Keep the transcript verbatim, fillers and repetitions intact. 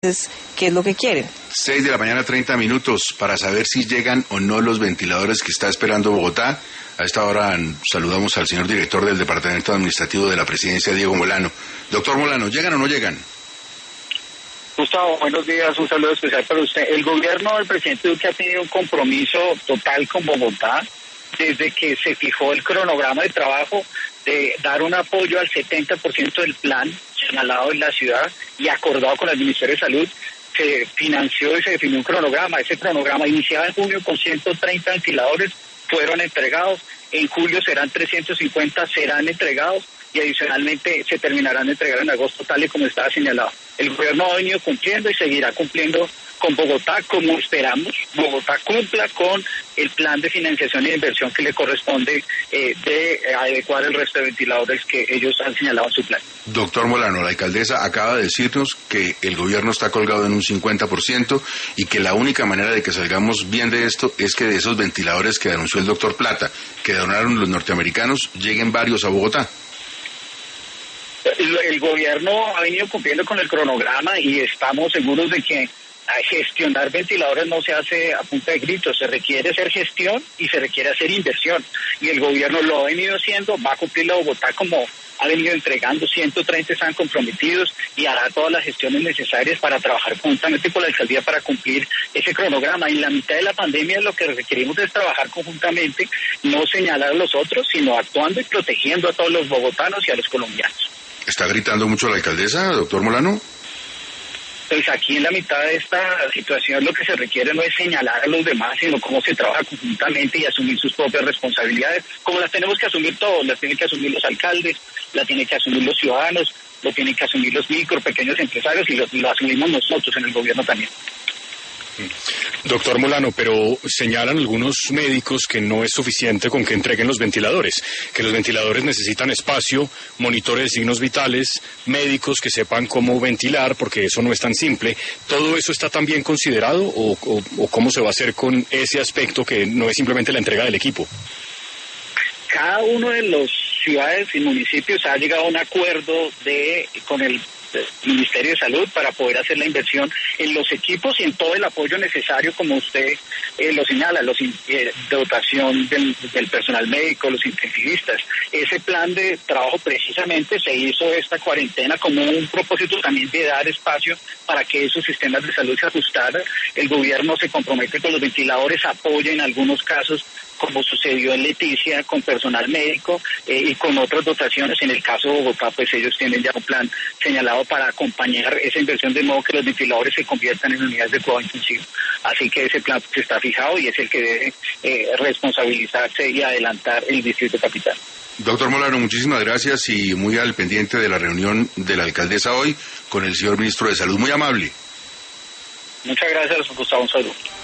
qué es lo que quieren. Seis de la mañana, treinta minutos, para saber si llegan o no los ventiladores que está esperando Bogotá. A esta hora saludamos al señor director del Departamento Administrativo de la Presidencia, Diego Molano. Doctor Molano, ¿llegan o no llegan? Gustavo, buenos días, un saludo especial para usted. El gobierno del presidente Duque ha tenido un compromiso total con Bogotá desde que se fijó el cronograma de trabajo de dar un apoyo al setenta por ciento del plan señalado en la ciudad y acordado con el Ministerio de Salud. Se financió y se definió un cronograma. Ese cronograma iniciaba en junio con ciento treinta ventiladores, fueron entregados. En julio serán trescientos cincuenta, serán entregados y adicionalmente se terminarán de entregar en agosto, tal y como estaba señalado. El gobierno ha venido cumpliendo y seguirá cumpliendo con Bogotá, como esperamos. Bogotá cumpla con el plan de financiación y de inversión que le corresponde eh, de adecuar el resto de ventiladores que ellos han señalado en su plan. Doctor Molano, la alcaldesa acaba de decirnos que el gobierno está colgado en un cincuenta por ciento y que la única manera de que salgamos bien de esto es que de esos ventiladores que anunció el doctor Plata, que donaron los norteamericanos, lleguen varios a Bogotá. El, el gobierno ha venido cumpliendo con el cronograma y estamos seguros de que gestionar ventiladores no se hace a punta de gritos, se requiere hacer gestión y se requiere hacer inversión. Y el gobierno lo ha venido haciendo, va a cumplir la Bogotá como ha venido entregando, ciento treinta están comprometidos y hará todas las gestiones necesarias para trabajar conjuntamente con la alcaldía para cumplir ese cronograma. En la mitad de la pandemia lo que requerimos es trabajar conjuntamente, no señalar a los otros, sino actuando y protegiendo a todos los bogotanos y a los colombianos. ¿Está gritando mucho la alcaldesa, doctor Molano? Pues aquí en la mitad de esta situación lo que se requiere no es señalar a los demás, sino cómo se trabaja conjuntamente y asumir sus propias responsabilidades, como las tenemos que asumir todos, las tienen que asumir los alcaldes, las tienen que asumir los ciudadanos, lo tienen que asumir los micro, pequeños empresarios y lo, lo asumimos nosotros en el gobierno también. Doctor Molano, pero señalan algunos médicos que no es suficiente con que entreguen los ventiladores, que los ventiladores necesitan espacio, monitores de signos vitales, médicos que sepan cómo ventilar, porque eso no es tan simple. ¿Todo eso está también considerado o, o, o cómo se va a hacer con ese aspecto que no es simplemente la entrega del equipo? Cada uno de los ciudades y municipios ha llegado a un acuerdo de con el Ministerio de Salud para poder hacer la inversión en los equipos y en todo el apoyo necesario, como usted eh, lo señala, los eh, dotación del, del personal médico, los intensivistas. Ese plan de trabajo precisamente se hizo esta cuarentena como un propósito también de dar espacio para que esos sistemas de salud se ajustaran. El gobierno se compromete con los ventiladores, apoya en algunos casos, como sucedió en Leticia, con personal médico eh, y con otras dotaciones. En el caso de Bogotá, pues ellos tienen ya un plan señalado para acompañar esa inversión de modo que los ventiladores se conviertan en unidades de cuidado intensivo. Así que ese plan se está fijado y es el que debe eh, responsabilizarse y adelantar el Distrito Capital. Doctor Molano, muchísimas gracias y muy al pendiente de la reunión de la alcaldesa hoy con el señor ministro de Salud. Muy amable. Muchas gracias, Gustavo. Un saludo.